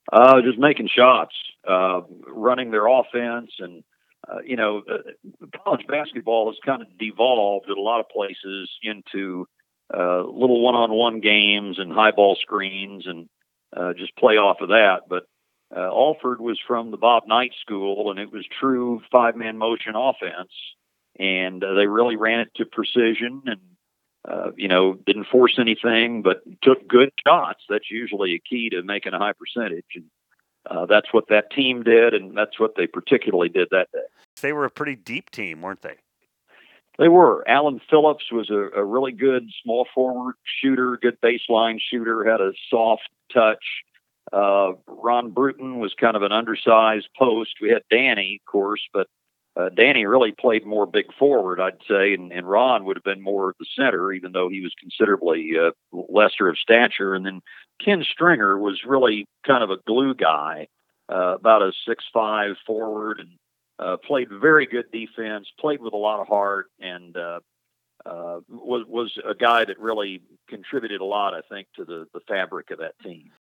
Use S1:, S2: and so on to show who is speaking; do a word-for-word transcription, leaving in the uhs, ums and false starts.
S1: Uh, just making shots, uh, running their offense, and uh, you know, uh, college basketball has kind of devolved in a lot of places into uh, little one-on-one games and high ball screens, and uh, just play off of that. But uh, Alford was from the Bob Knight School, and it was true five-man motion offense, and uh, they really ran it to precision and. Uh, you know, didn't force anything, but took good shots. That's usually a key to making a high percentage. And uh, that's what that team did, and that's what they particularly did that day.
S2: They were a pretty deep team, weren't they?
S1: They were. Alan Phillips was a, a really good small forward shooter, good baseline shooter, had a soft touch. Uh, Ron Bruton was kind of an undersized post. We had Danny, of course, but uh, Danny really played more big forward, I'd say, and, and Ron would have been more at the center, even though he was considerably uh, lesser of stature. And then Ken Stringer was really kind of a glue guy, uh, about a six five forward, and uh, played very good defense, played with a lot of heart, and uh, uh, was was a guy that really contributed a lot, I think, to the the fabric of that team.